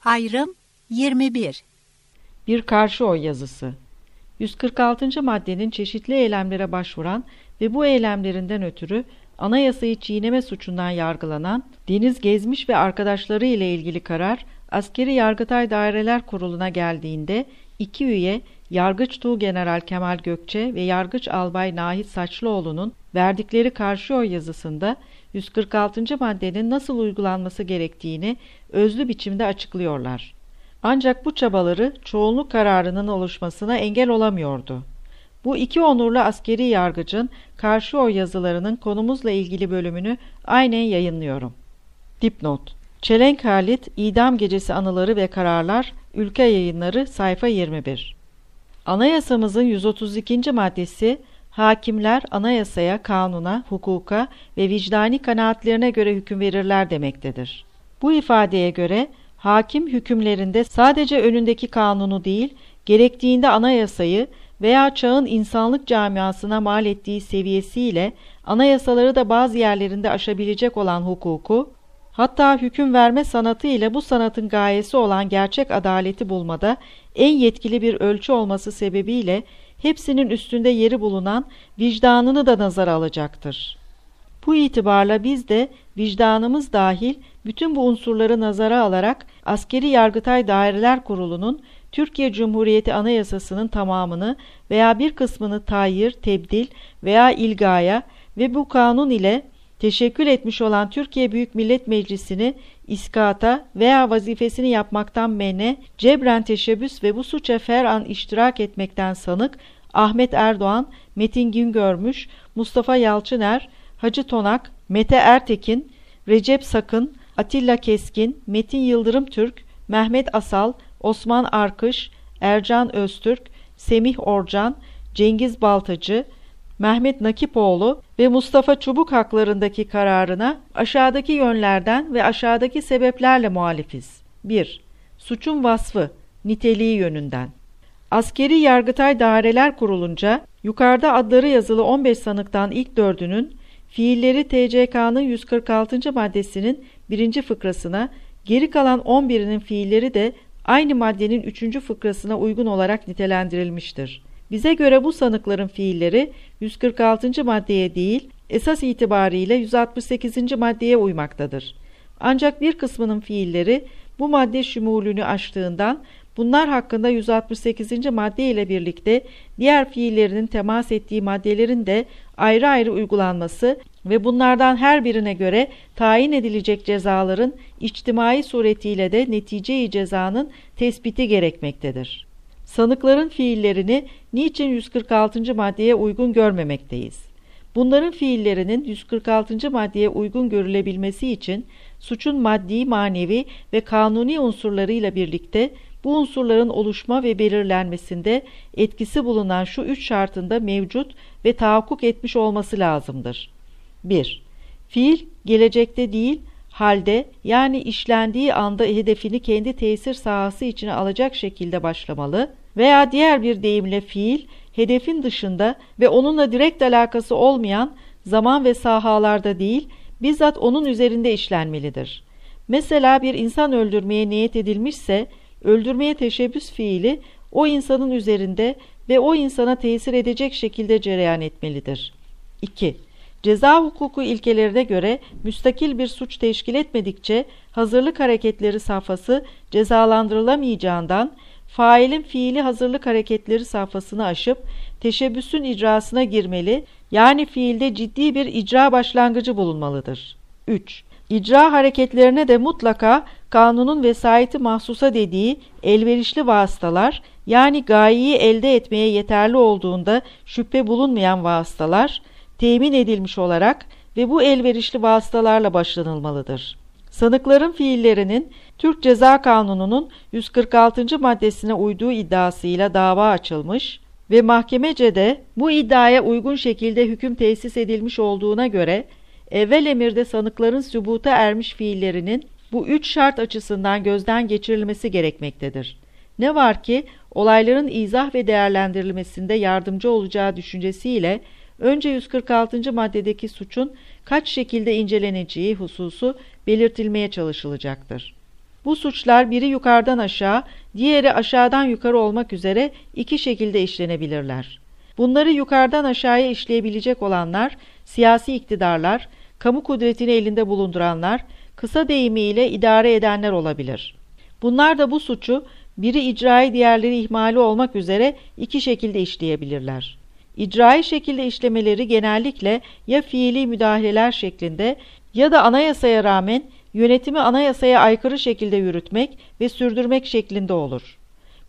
Ayrım 21. Bir karşı oy yazısı. 146. maddenin çeşitli eylemlere başvuran ve bu eylemlerinden ötürü anayasayı çiğneme suçundan yargılanan Deniz Gezmiş ve arkadaşları ile ilgili karar Askeri Yargıtay Daireler Kurulu'na geldiğinde iki üye Yargıç Tuğgeneral Kemal Gökçe ve Yargıç Albay Nahit Saçlıoğlu'nun verdikleri karşı oy yazısında 146. maddenin nasıl uygulanması gerektiğini özlü biçimde açıklıyorlar. Ancak bu çabaları çoğunluk kararının oluşmasına engel olamıyordu. Bu iki onurlu askeri yargıcın karşı oy yazılarının konumuzla ilgili bölümünü aynen yayınlıyorum. Dipnot: Çelenk Halit, İdam Gecesi Anıları ve Kararlar, Ülke Yayınları, sayfa 21. Anayasamızın 132. maddesi, hakimler anayasaya, kanuna, hukuka ve vicdani kanaatlerine göre hüküm verirler demektedir. Bu ifadeye göre hakim hükümlerinde sadece önündeki kanunu değil, gerektiğinde anayasayı veya çağın insanlık camiasına mal ettiği seviyesiyle anayasaları da bazı yerlerinde aşabilecek olan hukuku, hatta hüküm verme sanatı ile bu sanatın gayesi olan gerçek adaleti bulmada en yetkili bir ölçü olması sebebiyle hepsinin üstünde yeri bulunan vicdanını da nazara alacaktır. Bu itibarla biz de vicdanımız dahil bütün bu unsurları nazara alarak Askeri Yargıtay Daireler Kurulu'nun Türkiye Cumhuriyeti Anayasası'nın tamamını veya bir kısmını tayyir, tebdil veya ilgaya ve bu kanun ile teşekkül etmiş olan Türkiye Büyük Millet Meclisi'ni iskata veya vazifesini yapmaktan mene, cebren teşebbüs ve bu suça fer'an iştirak etmekten sanık Ahmet Erdoğan, Metin Güngörmüş, Mustafa Yalçıner, Hacı Tonak, Mete Ertekin, Recep Sakın, Atilla Keskin, Metin Yıldırım Türk, Mehmet Asal, Osman Arkış, Ercan Öztürk, Semih Orcan, Cengiz Baltacı, Mehmet Nakipoğlu ve Mustafa Çubuk haklarındaki kararına aşağıdaki yönlerden ve aşağıdaki sebeplerle muhalifiz. 1. Suçun vasfı, niteliği yönünden. Askeri Yargıtay Daireler Kurulunca yukarıda adları yazılı 15 sanıktan ilk 4'ünün fiilleri TCK'nın 146. maddesinin 1. fıkrasına, geri kalan 11'inin fiilleri de aynı maddenin 3. fıkrasına uygun olarak nitelendirilmiştir. Bize göre bu sanıkların fiilleri 146. maddeye değil, esas itibariyle 168. maddeye uymaktadır. Ancak bir kısmının fiilleri bu madde şumulünü aştığından bunlar hakkında 168. madde ile birlikte diğer fiillerinin temas ettiği maddelerin de ayrı ayrı uygulanması ve bunlardan her birine göre tayin edilecek cezaların içtimai suretiyle de netice-i cezanın tespiti gerekmektedir. Sanıkların fiillerini niçin 146. maddeye uygun görmemekteyiz? Bunların fiillerinin 146. maddeye uygun görülebilmesi için suçun maddi, manevi ve kanuni unsurlarıyla birlikte bu unsurların oluşma ve belirlenmesinde etkisi bulunan şu 3 şartında mevcut ve tahakkuk etmiş olması lazımdır. 1. Fiil gelecekte değil, halde yani işlendiği anda hedefini kendi tesir sahası içine alacak şekilde başlamalı veya diğer bir deyimle fiil, hedefin dışında ve onunla direkt alakası olmayan zaman ve sahalarda değil, bizzat onun üzerinde işlenmelidir. Mesela bir insan öldürmeye niyet edilmişse, öldürmeye teşebbüs fiili o insanın üzerinde ve o insana tesir edecek şekilde cereyan etmelidir. 2. Ceza hukuku ilkelerine göre müstakil bir suç teşkil etmedikçe hazırlık hareketleri safhası cezalandırılamayacağından failin fiili hazırlık hareketleri safhasını aşıp teşebbüsün icrasına girmeli, yani fiilde ciddi bir icra başlangıcı bulunmalıdır. 3. İcra hareketlerine de mutlaka kanunun vesayeti mahsusa dediği elverişli vasıtalar, yani gayeyi elde etmeye yeterli olduğunda şüphe bulunmayan vasıtalar temin edilmiş olarak ve bu elverişli vasıtalarla başlanılmalıdır. Sanıkların fiillerinin Türk Ceza Kanunu'nun 146. maddesine uyduğu iddiasıyla dava açılmış ve mahkemece de bu iddiaya uygun şekilde hüküm tesis edilmiş olduğuna göre evvel emirde sanıkların sübuta ermiş fiillerinin bu 3 şart açısından gözden geçirilmesi gerekmektedir. Ne var ki olayların izah ve değerlendirilmesinde yardımcı olacağı düşüncesiyle önce 146. maddedeki suçun kaç şekilde inceleneceği hususu belirtilmeye çalışılacaktır. Bu suçlar biri yukarıdan aşağı, diğeri aşağıdan yukarı olmak üzere iki şekilde işlenebilirler. Bunları yukarıdan aşağıya işleyebilecek olanlar, siyasi iktidarlar, kamu kudretini elinde bulunduranlar, kısa deyimiyle idare edenler olabilir. Bunlar da bu suçu biri icrai diğerleri ihmali olmak üzere iki şekilde işleyebilirler. İcrai şekilde işlemeleri genellikle ya fiili müdahaleler şeklinde ya da anayasaya rağmen yönetimi anayasaya aykırı şekilde yürütmek ve sürdürmek şeklinde olur.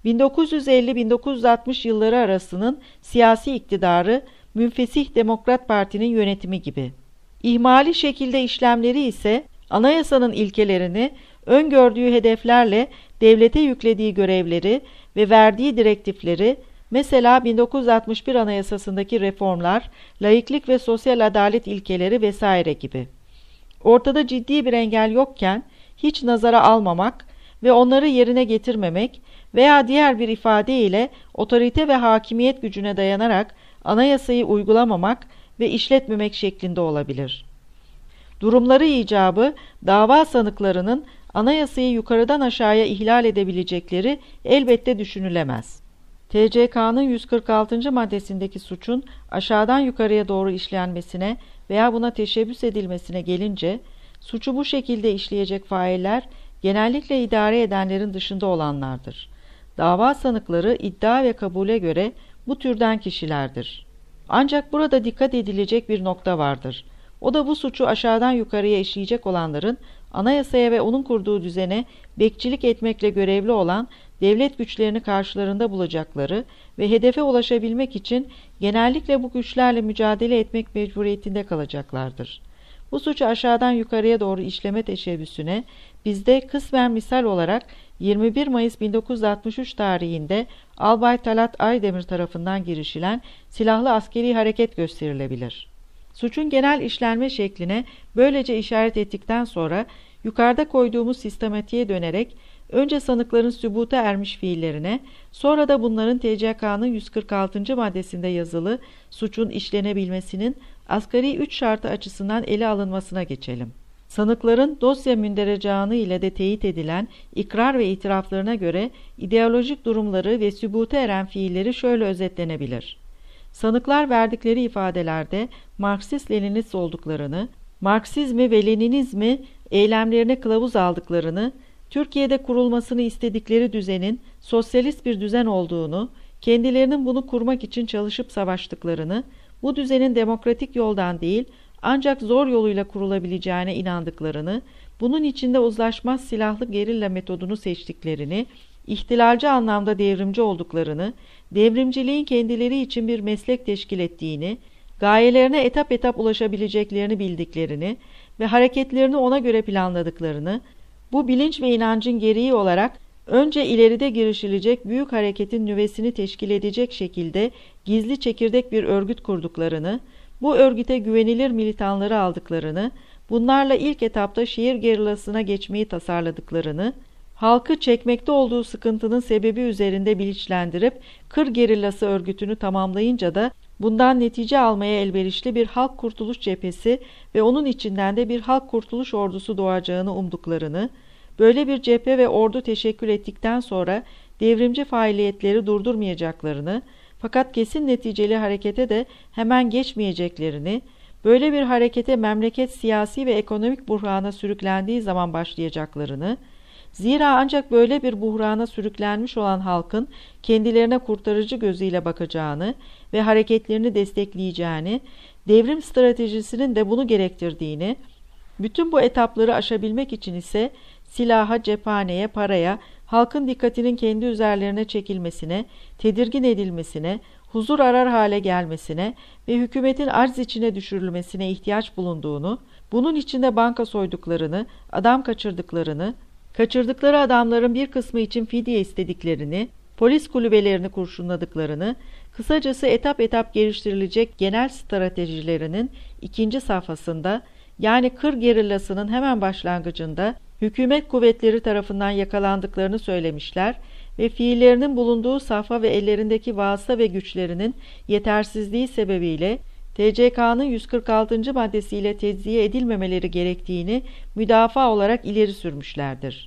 1950-1960 yılları arasının siyasi iktidarı Münfesih Demokrat Parti'nin yönetimi gibi. İhmali şekilde işlemleri ise anayasanın ilkelerini, öngördüğü hedeflerle devlete yüklediği görevleri ve verdiği direktifleri, mesela 1961 Anayasasındaki reformlar, laiklik ve sosyal adalet ilkeleri vesaire gibi. Ortada ciddi bir engel yokken hiç nazara almamak ve onları yerine getirmemek veya diğer bir ifadeyle otorite ve hakimiyet gücüne dayanarak anayasayı uygulamamak ve işletmemek şeklinde olabilir. Durumları icabı dava sanıklarının anayasayı yukarıdan aşağıya ihlal edebilecekleri elbette düşünülemez. TCK'nın 146. maddesindeki suçun aşağıdan yukarıya doğru işlenmesine veya buna teşebbüs edilmesine gelince, suçu bu şekilde işleyecek failler genellikle idare edenlerin dışında olanlardır. Dava sanıkları iddia ve kabule göre bu türden kişilerdir. Ancak burada dikkat edilecek bir nokta vardır. O da bu suçu aşağıdan yukarıya işleyecek olanların anayasaya ve onun kurduğu düzene bekçilik etmekle görevli olan devlet güçlerini karşılarında bulacakları ve hedefe ulaşabilmek için genellikle bu güçlerle mücadele etmek mecburiyetinde kalacaklardır. Bu suçu aşağıdan yukarıya doğru işleme teşebbüsüne bizde kısmen misal olarak 21 Mayıs 1963 tarihinde Albay Talat Aydemir tarafından girişilen silahlı askeri hareket gösterilebilir. Suçun genel işlenme şekline böylece işaret ettikten sonra yukarıda koyduğumuz sistematiğe dönerek önce sanıkların sübuta ermiş fiillerine, sonra da bunların TCK'nın 146. maddesinde yazılı suçun işlenebilmesinin asgari 3 şartı açısından ele alınmasına geçelim. Sanıkların dosya münderecanı ile de teyit edilen ikrar ve itiraflarına göre ideolojik durumları ve sübuta eren fiilleri şöyle özetlenebilir. Sanıklar verdikleri ifadelerde Marksist-Leninist olduklarını, Marksizmi ve Leninizmi eylemlerine kılavuz aldıklarını, Türkiye'de kurulmasını istedikleri düzenin sosyalist bir düzen olduğunu, kendilerinin bunu kurmak için çalışıp savaştıklarını, bu düzenin demokratik yoldan değil ancak zor yoluyla kurulabileceğine inandıklarını, bunun içinde uzlaşmaz silahlı gerilla metodunu seçtiklerini, ihtilalci anlamda devrimci olduklarını, devrimciliğin kendileri için bir meslek teşkil ettiğini, gayelerine etap etap ulaşabileceklerini bildiklerini ve hareketlerini ona göre planladıklarını, bu bilinç ve inancın gereği olarak önce ileride girişilecek büyük hareketin nüvesini teşkil edecek şekilde gizli çekirdek bir örgüt kurduklarını, bu örgüte güvenilir militanları aldıklarını, bunlarla ilk etapta şehir gerillasına geçmeyi tasarladıklarını, halkı çekmekte olduğu sıkıntının sebebi üzerinde bilinçlendirip Kır Gerillası örgütünü tamamlayınca da bundan netice almaya elverişli bir halk kurtuluş cephesi ve onun içinden de bir halk kurtuluş ordusu doğacağını umduklarını, böyle bir cephe ve ordu teşekkül ettikten sonra devrimci faaliyetleri durdurmayacaklarını, fakat kesin neticeli harekete de hemen geçmeyeceklerini, böyle bir harekete memleket siyasi ve ekonomik buhrana sürüklendiği zaman başlayacaklarını, zira ancak böyle bir buhrana sürüklenmiş olan halkın kendilerine kurtarıcı gözüyle bakacağını ve hareketlerini destekleyeceğini, devrim stratejisinin de bunu gerektirdiğini, bütün bu etapları aşabilmek için ise silaha, cephaneye, paraya, halkın dikkatinin kendi üzerlerine çekilmesine, tedirgin edilmesine, huzur arar hale gelmesine ve hükümetin arz içine düşürülmesine ihtiyaç bulunduğunu, bunun içinde banka soyduklarını, adam kaçırdıklarını, kaçırdıkları adamların bir kısmı için fidye istediklerini, polis kulübelerini kurşunladıklarını, kısacası etap etap geliştirilecek genel stratejilerinin ikinci safhasında, yani Kır gerillasının hemen başlangıcında hükümet kuvvetleri tarafından yakalandıklarını söylemişler ve fiillerinin bulunduğu safha ve ellerindeki vasıta ve güçlerinin yetersizliği sebebiyle TCK'nın 146. maddesiyle tezziye edilmemeleri gerektiğini müdafaa olarak ileri sürmüşlerdir.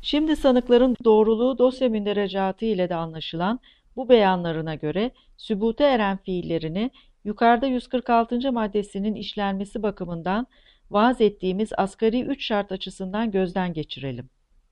Şimdi sanıkların doğruluğu dosya münderecatı ile de anlaşılan bu beyanlarına göre sübute eren fiillerini yukarıda 146. maddesinin işlenmesi bakımından vaaz ettiğimiz asgari 3 şart açısından gözden geçirelim.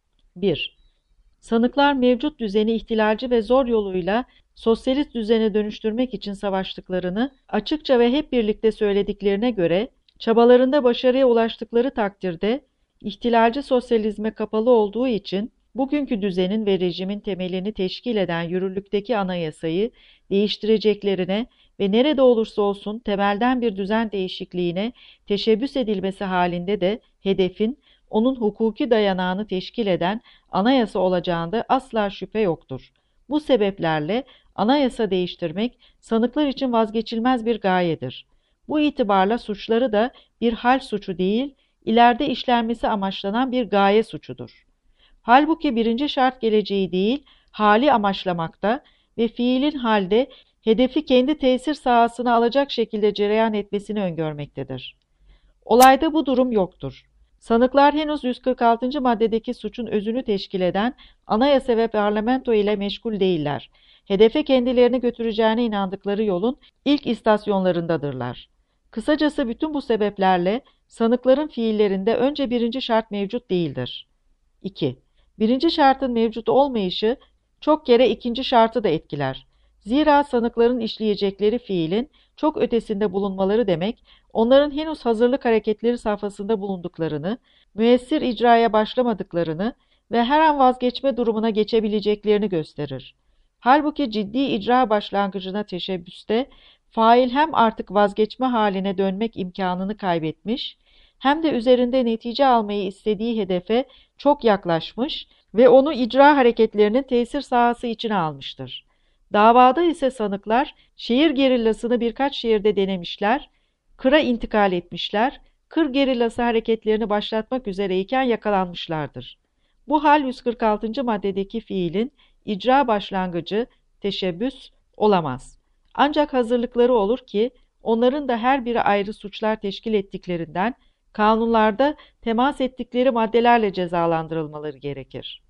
1. Sanıklar mevcut düzeni ihtilalci ve zor yoluyla sosyalist düzene dönüştürmek için savaştıklarını açıkça ve hep birlikte söylediklerine göre çabalarında başarıya ulaştıkları takdirde ihtilalci sosyalizme kapalı olduğu için bugünkü düzenin ve rejimin temelini teşkil eden yürürlükteki anayasayı değiştireceklerine ve nerede olursa olsun temelden bir düzen değişikliğine teşebbüs edilmesi halinde de hedefin onun hukuki dayanağını teşkil eden anayasa olacağında asla şüphe yoktur. Bu sebeplerle anayasa değiştirmek sanıklar için vazgeçilmez bir gayedir. Bu itibarla suçları da bir hal suçu değil, ileride işlenmesi amaçlanan bir gaye suçudur. Halbuki birinci şart geleceği değil, hali amaçlamakta ve fiilin halde hedefi kendi tesir sahasına alacak şekilde cereyan etmesini öngörmektedir. Olayda bu durum yoktur. Sanıklar henüz 146. maddedeki suçun özünü teşkil eden anayasa ve parlamento ile meşgul değiller. Hedefe kendilerini götüreceğine inandıkları yolun ilk istasyonlarındadırlar. Kısacası bütün bu sebeplerle sanıkların fiillerinde önce birinci şart mevcut değildir. 2. Birinci şartın mevcut olmayışı çok kere ikinci şartı da etkiler. Zira sanıkların işleyecekleri fiilin çok ötesinde bulunmaları demek, onların henüz hazırlık hareketleri safhasında bulunduklarını, müessir icraya başlamadıklarını ve her an vazgeçme durumuna geçebileceklerini gösterir. Halbuki ciddi icra başlangıcına teşebbüste, fail hem artık vazgeçme haline dönmek imkanını kaybetmiş, hem de üzerinde netice almayı istediği hedefe çok yaklaşmış ve onu icra hareketlerinin tesir sahası içine almıştır. Davada ise sanıklar şehir gerillasını birkaç şehirde denemişler, kıra intikal etmişler, kır gerillası hareketlerini başlatmak üzereyken yakalanmışlardır. Bu hal 146. maddedeki fiilin icra başlangıcı, teşebbüs olamaz. Ancak hazırlıkları olur ki onların da her biri ayrı suçlar teşkil ettiklerinden kanunlarda temas ettikleri maddelerle cezalandırılmaları gerekir.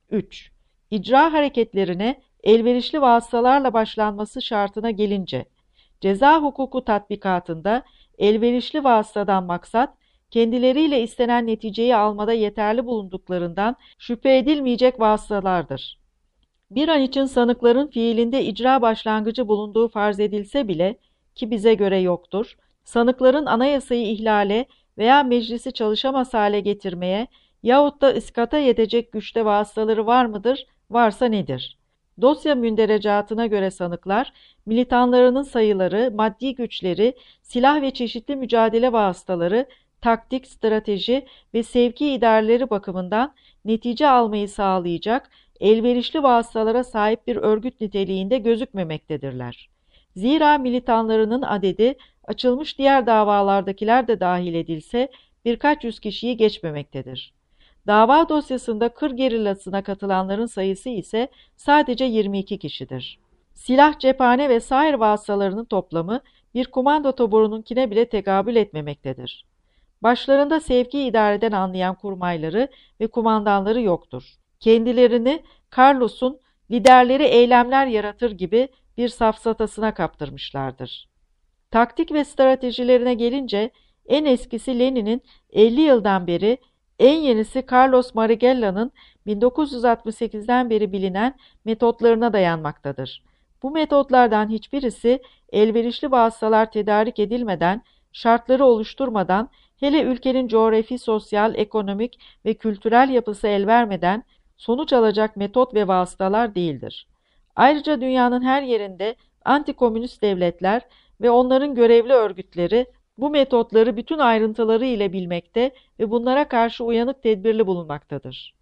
3. İcra hareketlerine elverişli vasıtalarla başlanması şartına gelince, ceza hukuku tatbikatında elverişli vasıtadan maksat, kendileriyle istenen neticeyi almada yeterli bulunduklarından şüphe edilmeyecek vasıtalardır. Bir an için sanıkların fiilinde icra başlangıcı bulunduğu farz edilse bile, ki bize göre yoktur, sanıkların anayasayı ihlale veya meclisi çalışamaz hale getirmeye yahut da iskata yetecek güçte vasıtaları var mıdır, varsa nedir? Dosya münderecatına göre sanıklar, militanlarının sayıları, maddi güçleri, silah ve çeşitli mücadele vasıtaları, taktik, strateji ve sevki idareleri bakımından netice almayı sağlayacak elverişli vasıtalara sahip bir örgüt niteliğinde gözükmemektedirler. Zira militanlarının adedi açılmış diğer davalardakiler de dahil edilse birkaç yüz kişiyi geçmemektedir. Dava dosyasında kır gerillasına katılanların sayısı ise sadece 22 kişidir. Silah, cephane ve sair vasıtalarının toplamı bir komando taburununkine bile tekabül etmemektedir. Başlarında sevki idareden anlayan kurmayları ve kumandanları yoktur. Kendilerini Carlos'un liderleri eylemler yaratır gibi bir safsatasına kaptırmışlardır. Taktik ve stratejilerine gelince en eskisi Lenin'in 50 yıldan beri, en yenisi Carlos Marighella'nın 1968'den beri bilinen metotlarına dayanmaktadır. Bu metotlardan hiçbirisi elverişli vasıtalar tedarik edilmeden, şartları oluşturmadan, hele ülkenin coğrafi, sosyal, ekonomik ve kültürel yapısı el vermeden sonuç alacak metot ve vasıtalar değildir. Ayrıca dünyanın her yerinde antikomünist devletler ve onların görevli örgütleri bu metotları bütün ayrıntıları ile bilmekte ve bunlara karşı uyanık tedbirli bulunmaktadır.